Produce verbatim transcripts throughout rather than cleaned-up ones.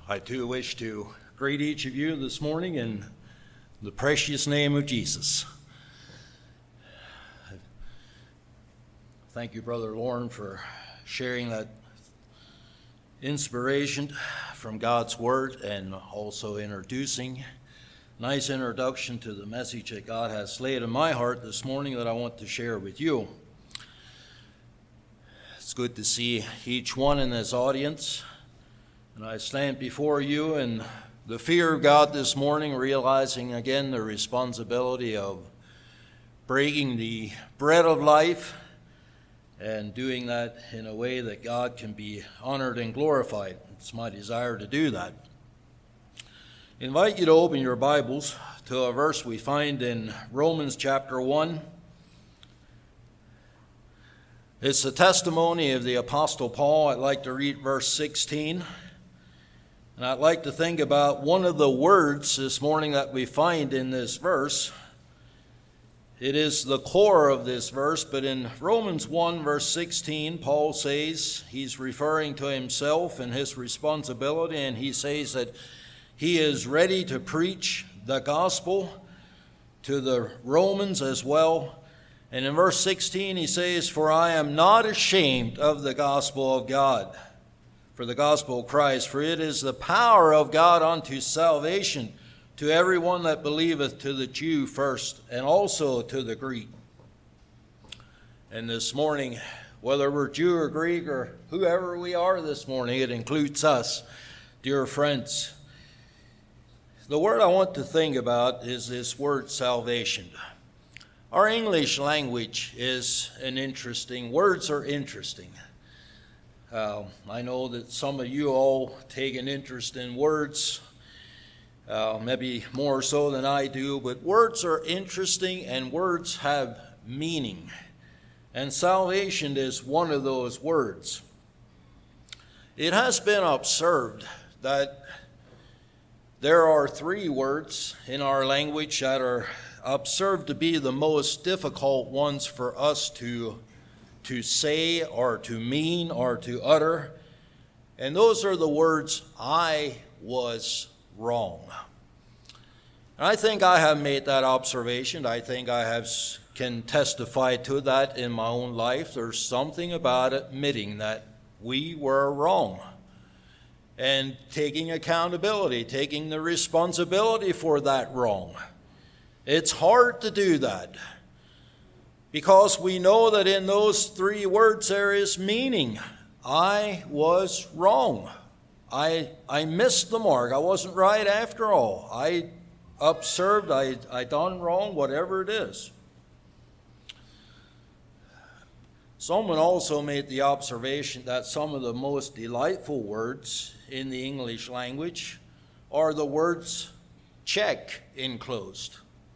I too wish to greet each of you this morning in the precious name of Jesus. Thank you, Brother Lauren, for sharing that inspiration from God's Word and also introducing. Nice introduction to the message that God has laid in my heart this morning that I want to share with you. It's good to see each one in this audience. And I stand before you in the fear of God this morning, realizing again the responsibility of breaking the bread of life and doing that in a way that God can be honored and glorified. It's my desire to do that. I invite you to open your Bibles to a verse we find in Romans chapter one. It's the testimony of the Apostle Paul. I'd like to read verse sixteen. And I'd like to think about one of the words this morning that we find in this verse. It is the core of this verse, but in Romans one, verse sixteen, Paul says, he's referring to himself and his responsibility, and he says that he is ready to preach the gospel to the Romans as well. And in verse sixteen, he says, "For I am not ashamed of the gospel of God, for the gospel of Christ, for it is the power of God unto salvation to everyone that believeth, to the Jew first, and also to the Greek." And this morning, whether we're Jew or Greek or whoever we are this morning, it includes us, dear friends. The word I want to think about is this word salvation. Our English language is an interesting, words are interesting. Uh, I know that some of you all take an interest in words, uh, maybe more so than I do, but words are interesting and words have meaning. And salvation is one of those words. It has been observed that there are three words in our language that are observed to be the most difficult ones for us to to say or to mean or to utter. And those are the words, "I was wrong." And I think I have made that observation. I think I have can testify to that in my own life. There's something about admitting that we were wrong and taking accountability, taking the responsibility for that wrong. It's hard to do that, because we know that in those three words there is meaning. I was wrong. I I missed the mark. I wasn't right after all. I observed, I, I done wrong, whatever it is. Someone also made the observation that some of the most delightful words in the English language are the words check enclosed.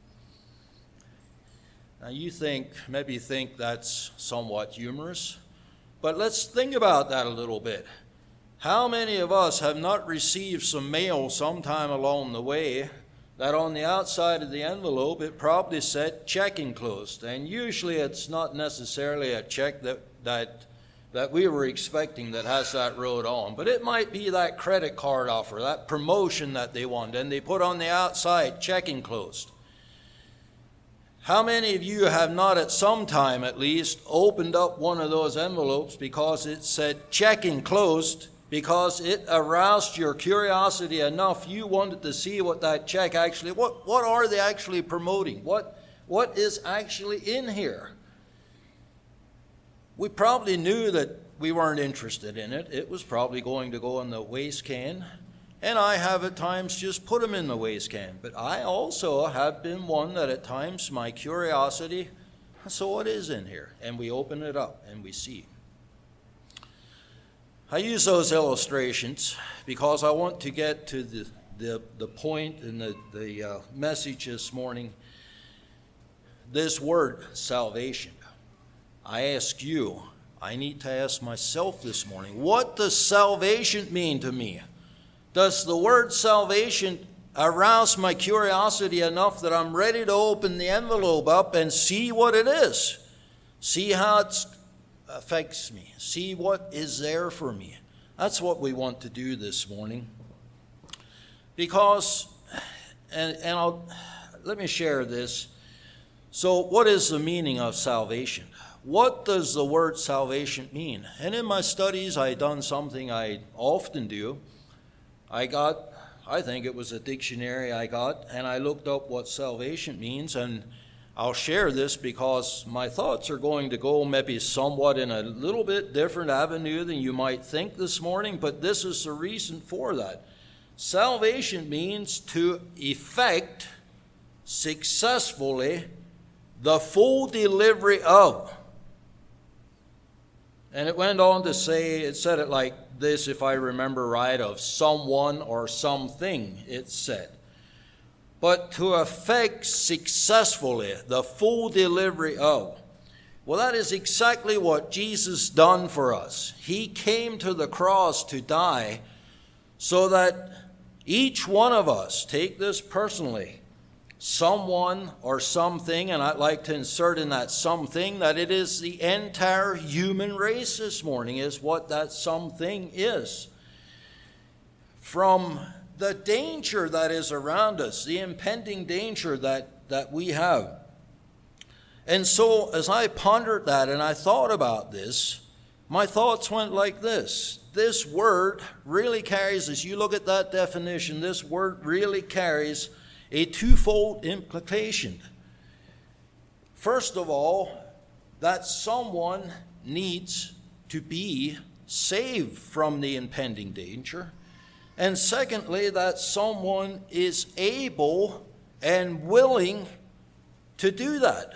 Now you think, maybe think that's somewhat humorous, but let's think about that a little bit. How many of us have not received some mail sometime along the way that on the outside of the envelope it probably said check enclosed? And usually it's not necessarily a check that, that, that we were expecting that has that wrote on, but it might be that credit card offer, that promotion that they want, and they put on the outside check enclosed. How many of you have not at some time at least opened up one of those envelopes because it said check enclosed, because it aroused your curiosity enough you wanted to see what that check actually, what, what are they actually promoting? What, what is actually in here? We probably knew that we weren't interested in it. It was probably going to go in the waste can. And I have at times just put them in the waste can. But I also have been one that at times my curiosity, so what is in here? And we open it up and we see. I use those illustrations because I want to get to the, the, the point in the, the uh, message this morning. This word, salvation. I ask you, I need to ask myself this morning, what does salvation mean to me? Does the word salvation arouse my curiosity enough that I'm ready to open the envelope up and see what it is? See how it affects me. See what is there for me. That's what we want to do this morning. Because, and, and I'll, let me share this. So what is the meaning of salvation? What does the word salvation mean? And in my studies, I done something I often do. I got, I think it was a dictionary I got, and I looked up what salvation means, and I'll share this because my thoughts are going to go maybe somewhat in a little bit different avenue than you might think this morning, but this is the reason for that. Salvation means to effect successfully the full delivery of. And it went on to say, it said it like this, if I remember right, of someone or something, it said. But to effect successfully the full delivery of. Well, that is exactly what Jesus done for us. He came to the cross to die so that each one of us, take this personally, someone or something, and I'd like to insert in that something that it is the entire human race this morning is what that something is. From the danger that is around us, the impending danger that, that we have. And so as I pondered that and I thought about this, my thoughts went like this. This word really carries, as you look at that definition, this word really carries a twofold implication. First of all, that someone needs to be saved from the impending danger. And secondly, that someone is able and willing to do that.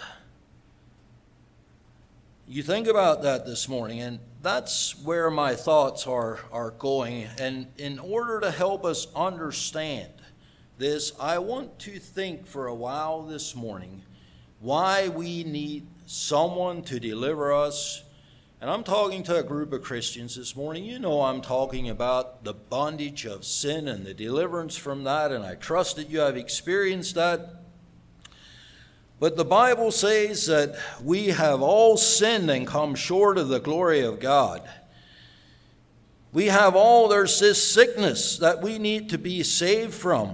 You think about that this morning, and that's where my thoughts are, are going. And in order to help us understand this, I want to think for a while this morning why we need someone to deliver us. And I'm talking to a group of Christians this morning. You know I'm talking about the bondage of sin and the deliverance from that, and I trust that you have experienced that. But the Bible says that we have all sinned and come short of the glory of God. We have all, there's this sickness that we need to be saved from.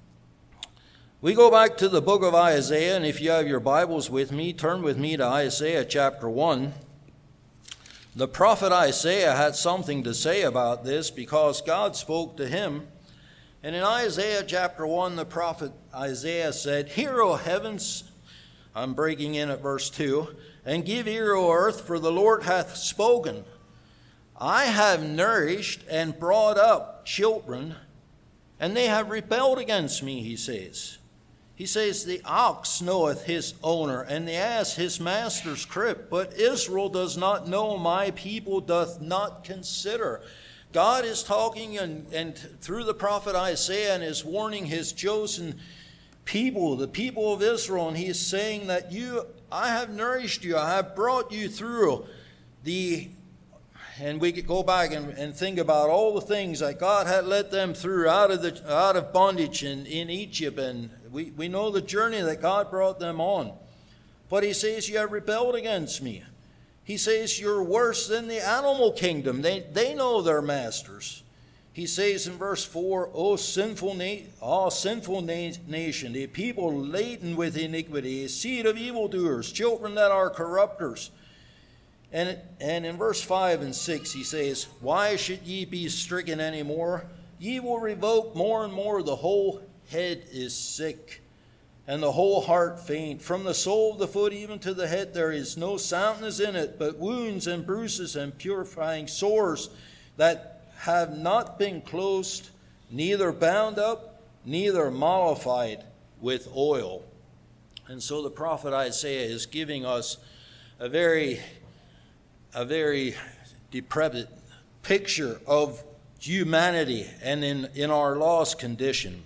We go back to the book of Isaiah, and if you have your Bibles with me, turn with me to Isaiah chapter one. The prophet Isaiah had something to say about this because God spoke to him. And in Isaiah chapter one, the prophet Isaiah said, "Hear, O heavens," I'm breaking in at verse two, "and give ear, O earth, for the Lord hath spoken. I have nourished and brought up children, and they have rebelled against me," he says. He says, "The ox knoweth his owner, and the ass his master's crib. But Israel does not know, my people doth not consider." God is talking and, and through the prophet Isaiah and is warning his chosen people, the people of Israel, and he is saying that you, I have nourished you, I have brought you through the, and we could go back and, and think about all the things that God had led them through out of the out of bondage in, in Egypt, and we, we know the journey that God brought them on. But he says, you have rebelled against me. He says, you're worse than the animal kingdom. They, they know their masters. He says in verse four, O sinful, na- oh, sinful na- nation, a people laden with iniquity, a seed of evildoers, children that are corrupters. And, and in verse five and six he says, why should ye be stricken any more? Ye will revoke more and more. The whole head is sick, and the whole heart faint. From the sole of the foot even to the head there is no soundness in it, but wounds and bruises and purifying sores that have not been closed, neither bound up, neither mollified with oil. And so the prophet Isaiah is giving us a very, a very depraved picture of humanity and in, in our lost condition.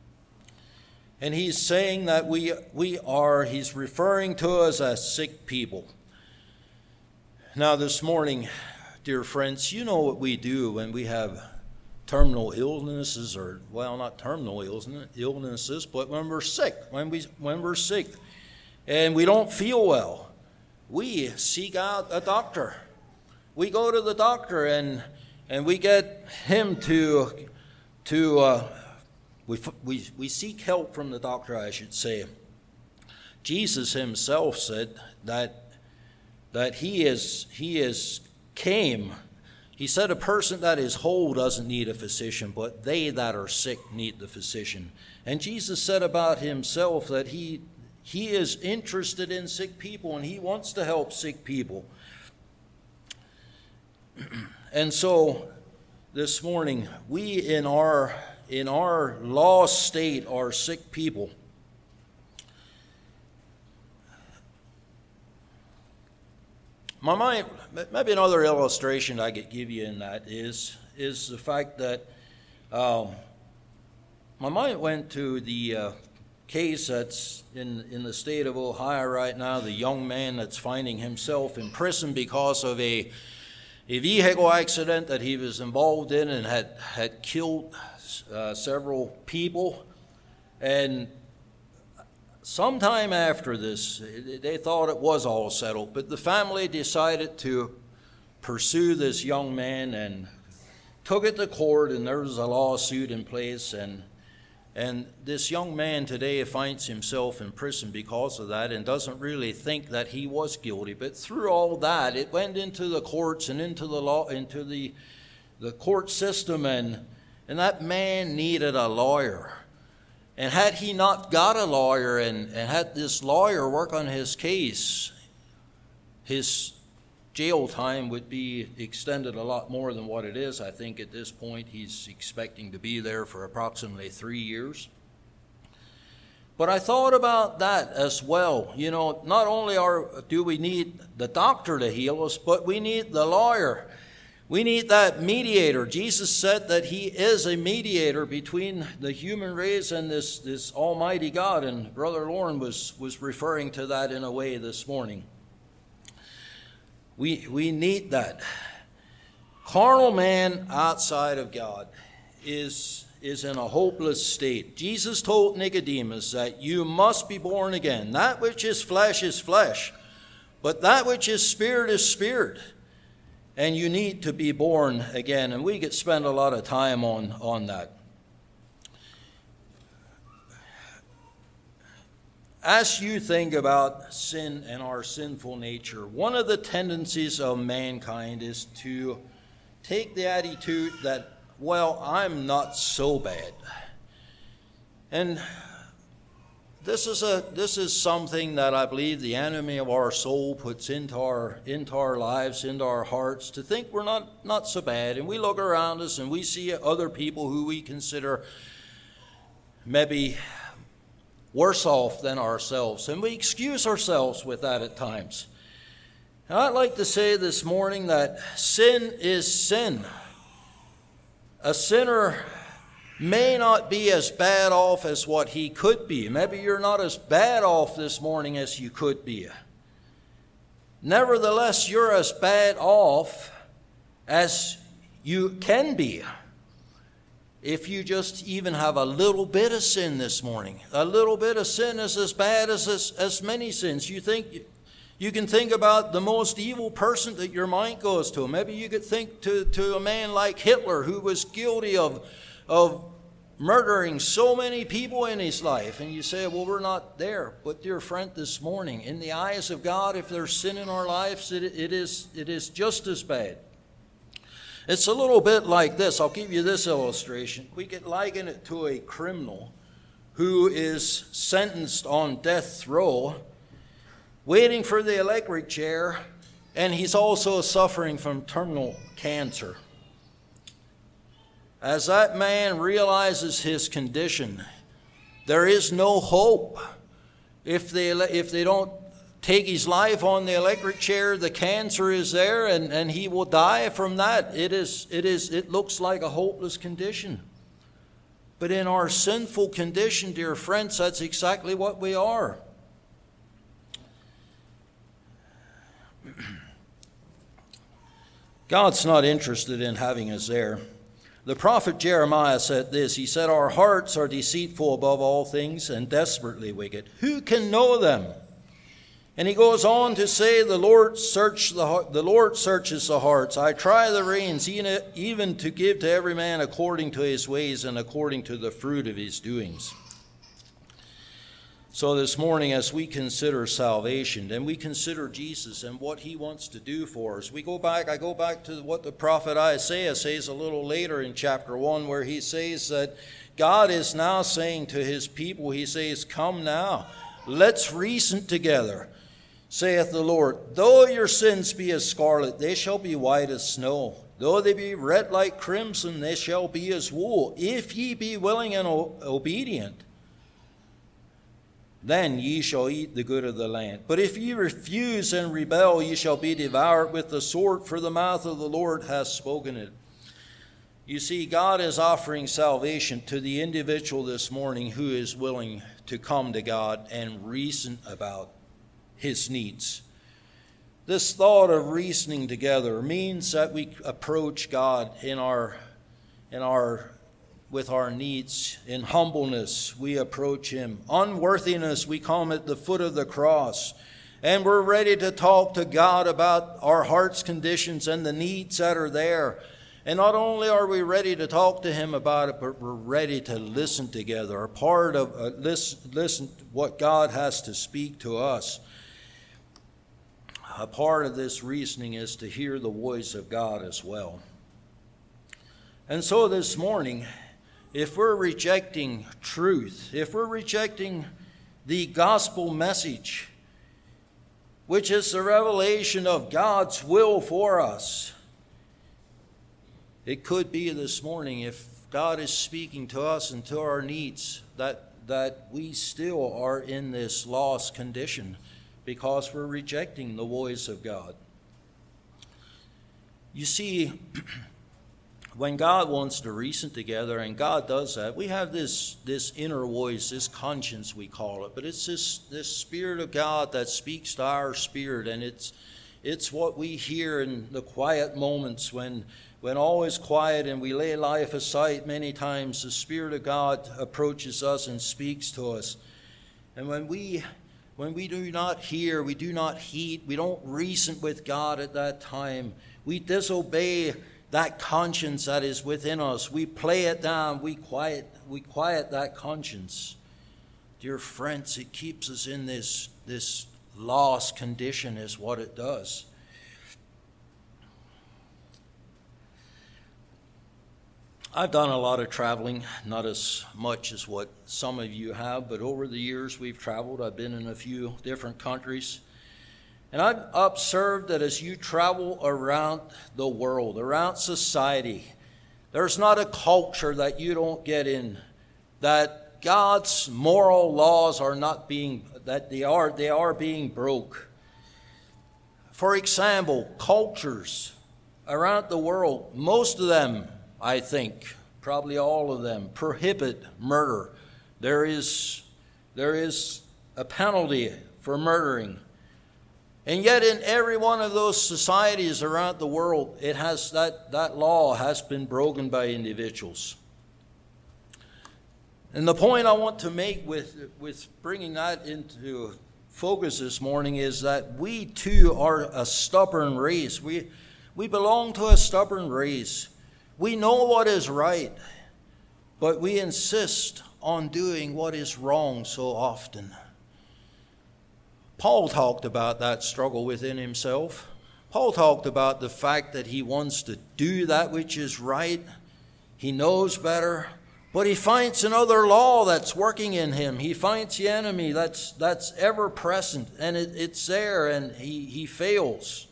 And he's saying that we we are, he's referring to us as sick people. Now this morning, dear friends, you know what we do when we have terminal illnesses, or, well, not terminal illnesses, but when we're sick, when, we, when we're sick and we don't feel well, we seek out a doctor. We go to the doctor and and we get him to, to uh, We, we, we seek help from the doctor, I should say. Jesus himself said that, that he is, he is came. He said a person that is whole doesn't need a physician, but they that are sick need the physician. And Jesus said about himself that he, he is interested in sick people and he wants to help sick people. And so this morning, we in our, in our lost state are sick people. My mind, maybe another illustration I could give you in that is, is the fact that um, my mind went to the uh, case that's in, in the state of Ohio right now, the young man that's finding himself in prison because of a, a vehicle accident that he was involved in and had, had killed uh, several people. And sometime after this, they thought it was all settled, but the family decided to pursue this young man and took it to court, and there was a lawsuit in place, and and this young man today finds himself in prison because of that and doesn't really think that he was guilty. But through all that, it went into the courts and into the law, into the the court system, and and that man needed a lawyer. And had he not got a lawyer and, and had this lawyer work on his case, his jail time would be extended a lot more than what it is. I think at this point he's expecting to be there for approximately three years. But I thought about that as well. You know, not only are, do we need the doctor to heal us, but we need the lawyer. We need that mediator. Jesus said that he is a mediator between the human race and this, this almighty God, and Brother Lauren was, was referring to that in a way this morning. We, we need that. Carnal man outside of God is, is in a hopeless state. Jesus told Nicodemus that you must be born again. That which is flesh is flesh, but that which is spirit is spirit. And you need to be born again. And we could spend a lot of time on, on that. As you think about sin and our sinful nature, one of the tendencies of mankind is to take the attitude that, well, I'm not so bad. And This is a this is something that I believe the enemy of our soul puts into our into our lives, into our hearts, to think we're not, not so bad. And we look around us and we see other people who we consider maybe worse off than ourselves. And we excuse ourselves with that at times. And I'd like to say this morning that sin is sin. A sinner may not be as bad off as what he could be. Maybe you're not as bad off this morning as you could be. Nevertheless, you're as bad off as you can be if you just even have a little bit of sin this morning. A little bit of sin is as bad as, as, as many sins. You think you can think about the most evil person that your mind goes to. Maybe you could think to, to a man like Hitler, who was guilty of of murdering so many people in his life. And you say, well, we're not there. But dear friend, this morning, in the eyes of God, if there's sin in our lives, it, it is it is just as bad. It's a little bit like this. I'll give you this illustration. We could liken it to a criminal who is sentenced on death row, waiting for the electric chair, and he's also suffering from terminal cancer. As that man realizes his condition, there is no hope. If they, if they don't take his life on the electric chair, the cancer is there, and, and he will die from that. It is, it is, it looks like a hopeless condition. But in our sinful condition, dear friends, that's exactly what we are. God's not interested in having us there. The prophet Jeremiah said this. He said, our hearts are deceitful above all things and desperately wicked. Who can know them? And he goes on to say, the Lord search the the Lord searches the hearts. I try the reins, even to give to every man according to his ways and according to the fruit of his doings. So this morning, as we consider salvation, and we consider Jesus and what he wants to do for us, we go back, I go back to what the prophet Isaiah says a little later in chapter one, where he says that God is now saying to his people, he says, come now, let's reason together. Saith the Lord, though your sins be as scarlet, they shall be white as snow. Though they be red like crimson, they shall be as wool. If ye be willing and o- obedient, then ye shall eat the good of the land. But if ye refuse and rebel, ye shall be devoured with the sword, for the mouth of the Lord hath spoken it. You see, God is offering salvation to the individual this morning who is willing to come to God and reason about his needs. This thought of reasoning together means that we approach God in our, in our, with our needs. In humbleness, we approach him. Unworthiness, we come at the foot of the cross. And we're ready to talk to God about our heart's conditions and the needs that are there. And not only are we ready to talk to him about it, but we're ready to listen together. A part of uh, listen, listen to what God has to speak to us. A part of this reasoning is to hear the voice of God as well. And so this morning, if we're rejecting truth, if we're rejecting the gospel message, which is the revelation of God's will for us, it could be this morning, if God is speaking to us and to our needs, that, that we still are in this lost condition, because we're rejecting the voice of God. You see, when God wants to reason together, and God does that, we have this, this inner voice, this conscience we call it, but it's this, this Spirit of God that speaks to our spirit, and it's, it's what we hear in the quiet moments when, when all is quiet and we lay life aside. Many times the Spirit of God approaches us and speaks to us. And when we When we do not hear, we do not heed, we don't reason with God at that time, we disobey that conscience that is within us. We play it down, we quiet, we quiet that conscience. Dear friends, it keeps us in this, this lost condition is what it does. I've done a lot of traveling, not as much as what some of you have, but over the years we've traveled. I've been in a few different countries. And I've observed that as you travel around the world, around society, there's not a culture that you don't get in, that God's moral laws are not being, that they are, they are being broke. For example, cultures around the world, most of them, I think, probably all of them, prohibit murder. There is, there is a penalty for murdering. And yet in every one of those societies around the world, it has that, that law has been broken by individuals. And the point I want to make with, with bringing that into focus this morning is that we too are a stubborn race. We, we belong to a stubborn race. We know what is right, but we insist on doing what is wrong so often. Paul talked about that struggle within himself. Paul talked about the fact that he wants to do that which is right. He knows better, but he finds another law that's working in him. He finds the enemy that's that's ever present, and it, it's there, and he, he fails.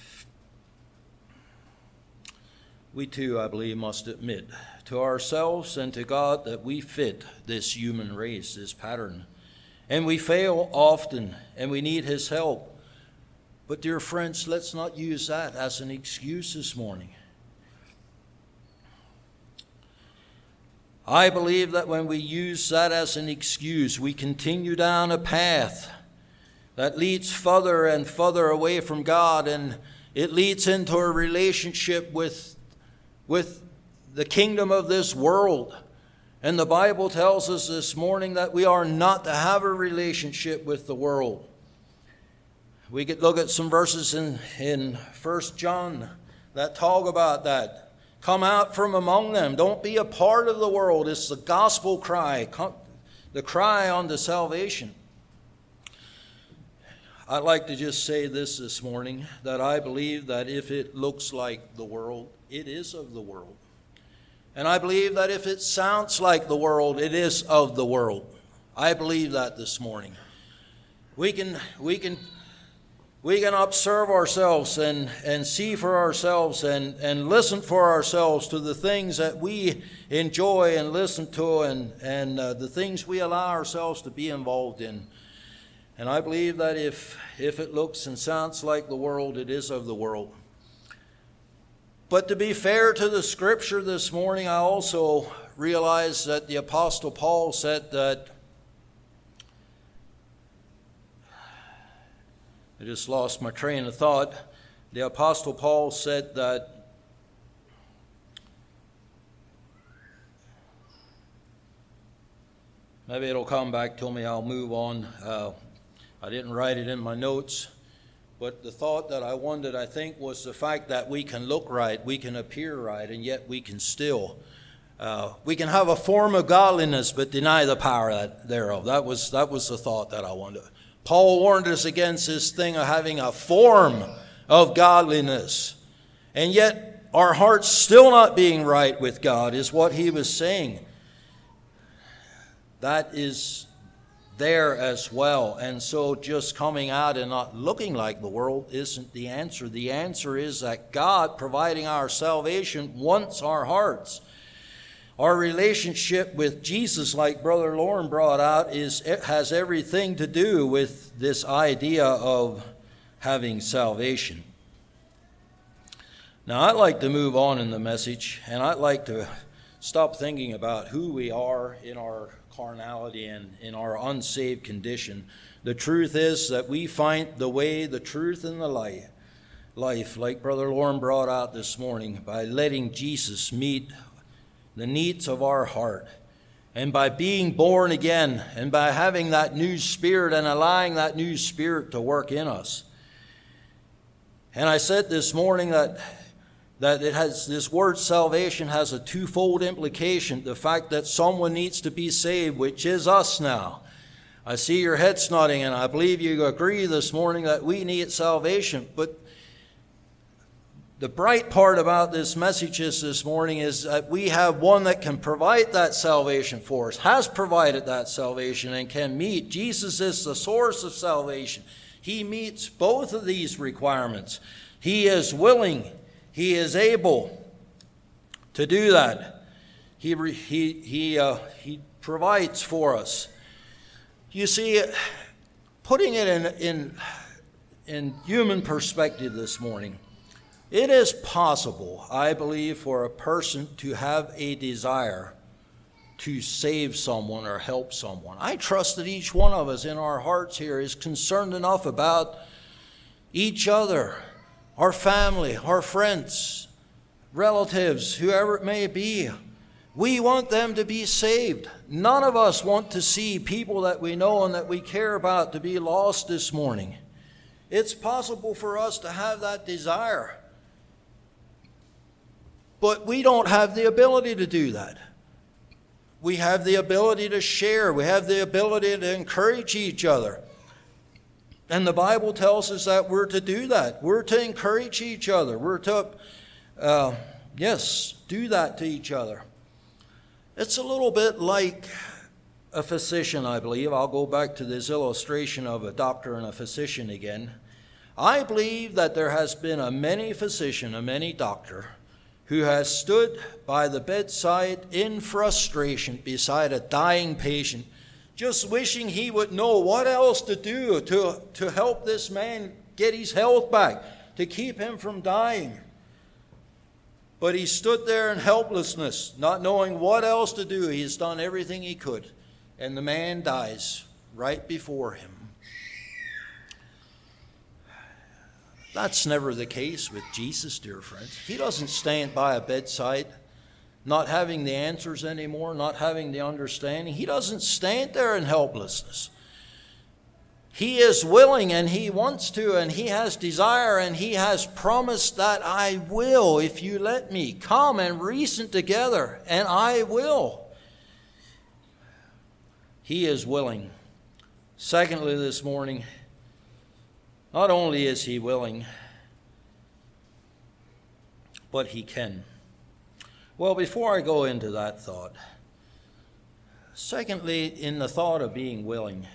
We too, I believe, must admit to ourselves and to God that we fit this human race, this pattern. And we fail often, and we need his help. But dear friends, let's not use that as an excuse this morning. I believe that when we use that as an excuse, we continue down a path that leads further and further away from God, and it leads into a relationship with with the kingdom of this world. And the Bible tells us this morning that we are not to have a relationship with the world. We could look at some verses in, in First John that talk about that. Come out from among them. Don't be a part of the world. It's the gospel cry, the cry unto salvation. I'd like to just say this this morning, that I believe that if it looks like the world, it is of the world. And I believe that if it sounds like the world, it is of the world. I believe that this morning. We can we can we can observe ourselves and, and see for ourselves and, and listen for ourselves to the things that we enjoy and listen to and, and uh, the things we allow ourselves to be involved in. And I believe that if if it looks and sounds like the world, it is of the world. But to be fair to the Scripture this morning, I also realize that the Apostle Paul said that, I just lost my train of thought. The Apostle Paul said that maybe it'll come back to me. I'll move on. Uh, I didn't write it in my notes, but the thought that I wanted, I think, was the fact that we can look right, we can appear right, and yet we can still, uh, we can have a form of godliness but deny the power that, thereof. That was that was the thought that I wanted. Paul warned us against this thing of having a form of godliness, and yet our hearts still not being right with God is what he was saying. That is there as well. And so just coming out and not looking like the world isn't the answer. The answer is that God, providing our salvation, wants our hearts. Our relationship with Jesus, like Brother Lauren brought out, is it has everything to do with this idea of having salvation. Now, I'd like to move on in the message, and I'd like to stop thinking about who we are in our carnality and in our unsaved condition. The truth is that we find the way, the truth, and the light, life, like Brother Lauren brought out this morning, by letting Jesus meet the needs of our heart, and by being born again, and by having that new spirit and allowing that new spirit to work in us. And I said this morning that that it has, this word salvation has a twofold implication. The fact that someone needs to be saved, which is us now. I see your heads nodding, and I believe you agree this morning that we need salvation. But the bright part about this message is this morning is that we have one that can provide that salvation for us, has provided that salvation, and can meet. Jesus is the source of salvation. He meets both of these requirements. He is willing. He is able to do that. He he he uh, he provides for us. You see, putting it in in in human perspective this morning, it is possible, I believe, for a person to have a desire to save someone or help someone. I trust that each one of us in our hearts here is concerned enough about each other, our family, our friends, relatives, whoever it may be. We want them to be saved. None of us want to see people that we know and that we care about to be lost this morning. It's possible for us to have that desire, but we don't have the ability to do that. We have the ability to share. We have the ability to encourage each other. And the Bible tells us that we're to do that. We're to encourage each other. We're to, uh, yes, do that to each other. It's a little bit like a physician, I believe. I'll go back to this illustration of a doctor and a physician again. I believe that there has been a many physician, a many doctor, who has stood by the bedside in frustration beside a dying patient, just wishing he would know what else to do to, to help this man get his health back, to keep him from dying. But he stood there in helplessness, not knowing what else to do. He has done everything he could, and the man dies right before him. That's never the case with Jesus, dear friends. He doesn't stand by a bedside not having the answers anymore, not having the understanding. He doesn't stand there in helplessness. He is willing and he wants to and he has desire and he has promised that I will if you let me. Come and reason together and I will. He is willing. Secondly, this morning, not only is he willing, but he can. Well, before I go into that thought, secondly, in the thought of being willing,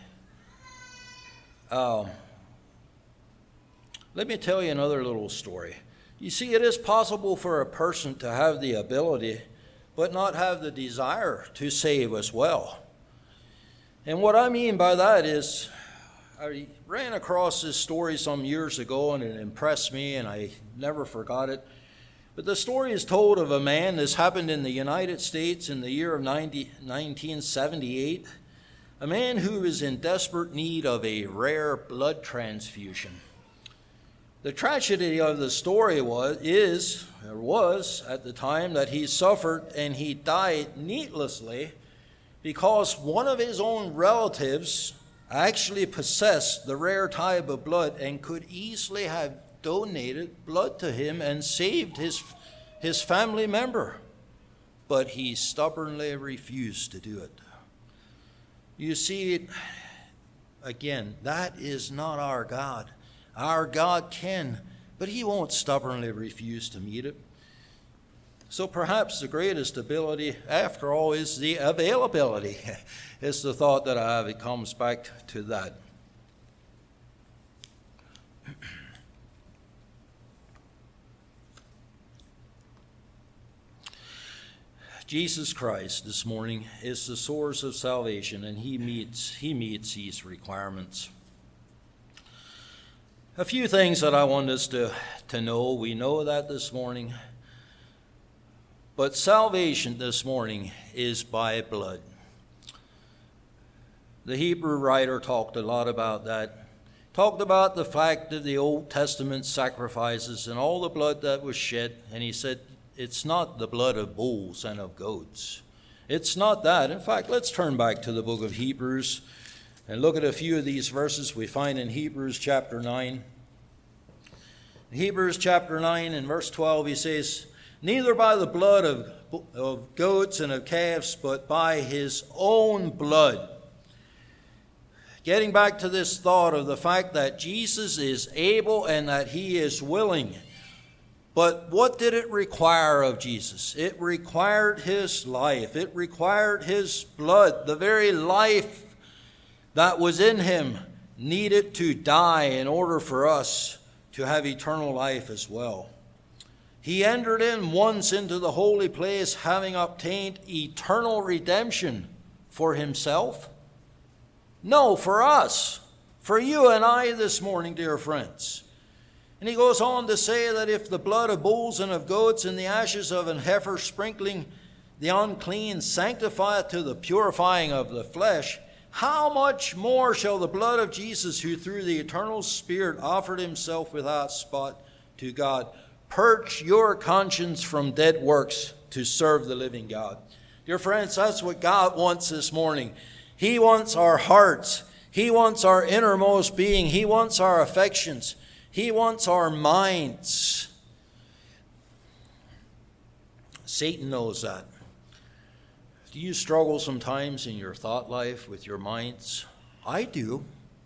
Uh, let me tell you another little story. You see, it is possible for a person to have the ability, but not have the desire to save as well. And what I mean by that is, I ran across this story some years ago, and it impressed me, and I never forgot it. But the story is told of a man. This happened in the United States in the year of nineteen seventy-eight. A man who is in desperate need of a rare blood transfusion. The tragedy of the story was, is, or was at the time, that he suffered and he died needlessly because one of his own relatives actually possessed the rare type of blood and could easily have donated blood to him and saved his, his family member. But he stubbornly refused to do it. You see, again, that is not our God. Our God can, but he won't stubbornly refuse to meet it. So perhaps the greatest ability, after all, is the availability. It's the thought that I have. It comes back to that. Jesus Christ this morning is the source of salvation, and he meets he meets these requirements. A few things that I want us to, to know. We know that this morning. But salvation this morning is by blood. The Hebrew writer talked a lot about that. Talked about the fact of the Old Testament sacrifices and all the blood that was shed, and he said, it's not the blood of bulls and of goats. It's not that. In fact, let's turn back to the book of Hebrews and look at a few of these verses we find in Hebrews chapter nine. In Hebrews chapter nine and verse twelve, he says, neither by the blood of, of goats and of calves, but by his own blood. Getting back to this thought of the fact that Jesus is able and that he is willing. But what did it require of Jesus? It required his life. It required his blood. The very life that was in him needed to die in order for us to have eternal life as well. He entered in once into the holy place, having obtained eternal redemption for himself. No, for us, for you and I this morning, dear friends. And he goes on to say that if the blood of bulls and of goats and the ashes of an heifer sprinkling the unclean sanctify to the purifying of the flesh, how much more shall the blood of Jesus, who through the eternal Spirit offered himself without spot to God, purge your conscience from dead works to serve the living God. Dear friends, that's what God wants this morning. He wants our hearts. He wants our innermost being. He wants our affections. He wants our minds. Satan knows that. Do you struggle sometimes in your thought life with your minds? I do.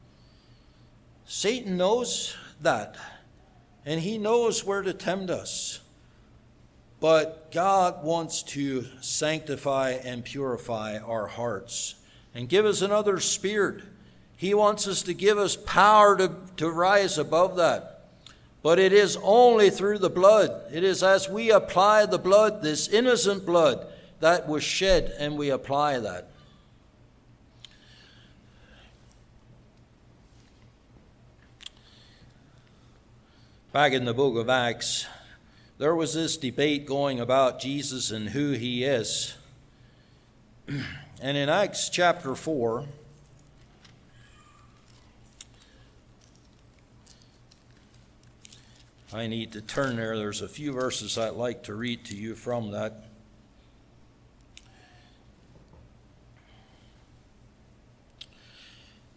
Satan knows that, and he knows where to tempt us. But God wants to sanctify and purify our hearts and give us another spirit. He wants us to give us power to, to rise above that. But it is only through the blood. It is as we apply the blood, this innocent blood that was shed, and we apply that. Back in the book of Acts, there was this debate going about Jesus and who he is. And in Acts chapter four, I need to turn there. There's a few verses I'd like to read to you from that.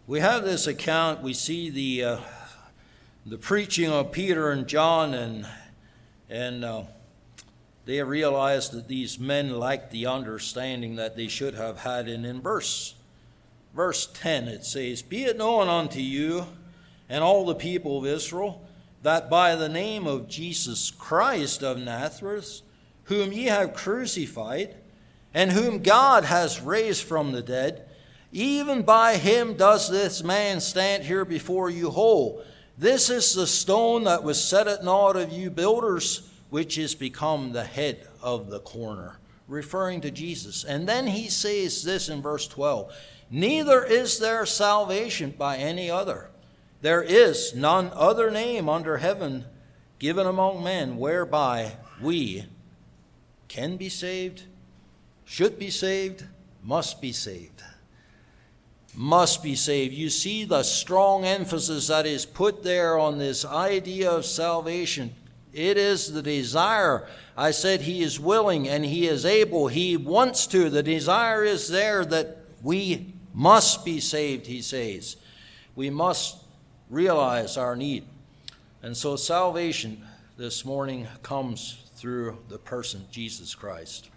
We have this account, we see the uh, the preaching of Peter and John, and and uh, they realized that these men lacked the understanding that they should have had. And in verse, verse ten it says, "Be it known unto you and all the people of Israel, that by the name of Jesus Christ of Nazareth, whom ye have crucified, and whom God has raised from the dead, even by him does this man stand here before you whole. This is the stone that was set at naught of you builders, which is become the head of the corner," referring to Jesus. And then he says this in verse twelve, "Neither is there salvation by any other. There is none other name under heaven given among men whereby we can be saved, should be saved, must be saved." Must be saved. You see the strong emphasis that is put there on this idea of salvation. It is the desire. I said he is willing and he is able. He wants to. The desire is there that we must be saved, he says. We must realize our need. And so salvation this morning comes through the person Jesus Christ.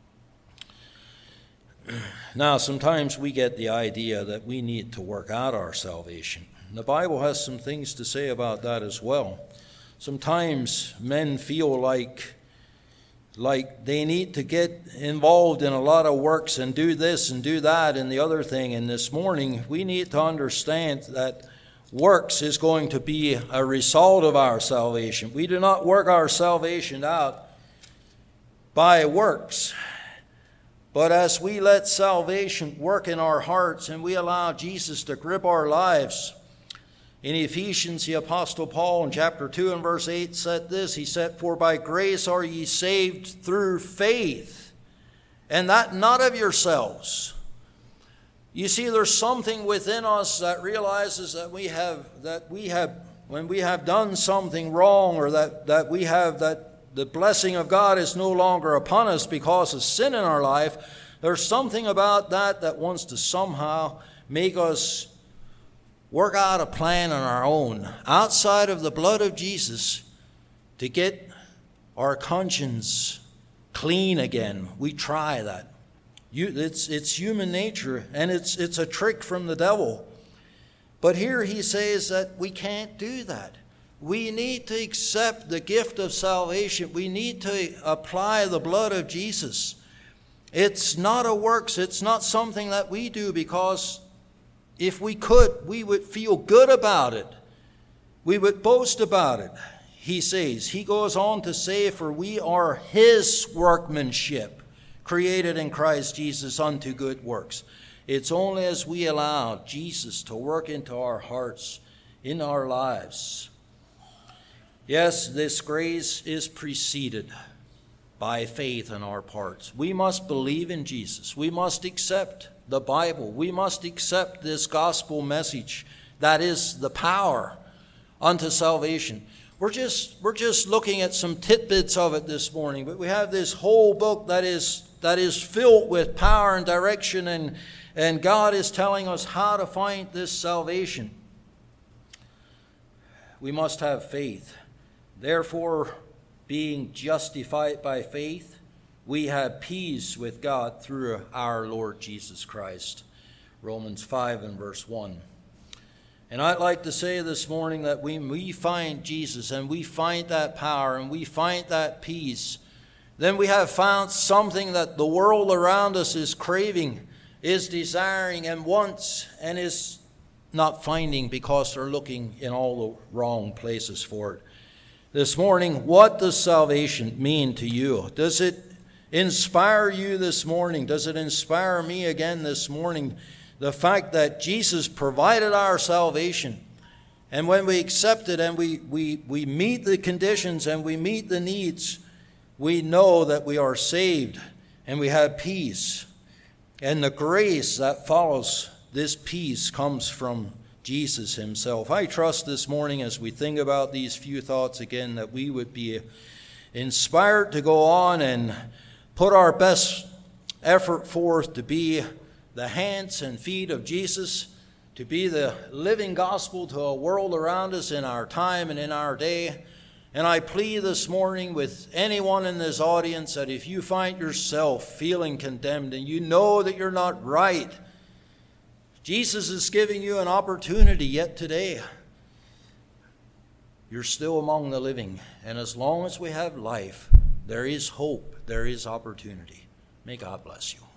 Now, sometimes we get the idea that we need to work out our salvation. The Bible has some things to say about that as well. Sometimes men feel like, like they need to get involved in a lot of works and do this and do that and the other thing. And this morning, we need to understand that works is going to be a result of our salvation. We do not work our salvation out by works. But as we let salvation work in our hearts and we allow Jesus to grip our lives, in Ephesians, the Apostle Paul in chapter two and verse eight said this. He said, "For by grace are ye saved through faith, and that not of yourselves." You see, there's something within us that realizes that we have, that we have, when we have done something wrong, or that, that we have that the blessing of God is no longer upon us because of sin in our life, there's something about that that wants to somehow make us work out a plan on our own, outside of the blood of Jesus, to get our conscience clean again. We try that. You, it's, it's human nature, and it's, it's a trick from the devil. But here he says that we can't do that. We need to accept the gift of salvation. We need to apply the blood of Jesus. It's not a works. It's not something that we do because if we could, we would feel good about it. We would boast about it. He says, he goes on to say, "For we are his workmanship, created in Christ Jesus unto good works." It's only as we allow Jesus to work into our hearts, in our lives. Yes, this grace is preceded by faith on our parts. We must believe in Jesus. We must accept the Bible. We must accept this gospel message that is the power unto salvation. We're just, we're just looking at some tidbits of it this morning, but we have this whole book that is, that is filled with power and direction, and, and God is telling us how to find this salvation. We must have faith. Therefore, being justified by faith, we have peace with God through our Lord Jesus Christ. Romans five and verse one. And I'd like to say this morning that when we find Jesus and we find that power and we find that peace, then we have found something that the world around us is craving, is desiring and wants, and is not finding because they're looking in all the wrong places for it. This morning, what does salvation mean to you? Does it inspire you this morning? Does it inspire me again this morning? The fact that Jesus provided our salvation. And when we accept it and we, we, we meet the conditions and we meet the needs, we know that we are saved and we have peace. And the grace that follows this peace comes from Jesus himself. I trust this morning as we think about these few thoughts again that we would be inspired to go on and put our best effort forth to be the hands and feet of Jesus, to be the living gospel to a world around us in our time and in our day. And I plead this morning with anyone in this audience that if you find yourself feeling condemned and you know that you're not right, Jesus is giving you an opportunity yet today. You're still among the living. And as long as we have life, there is hope, there is opportunity. May God bless you.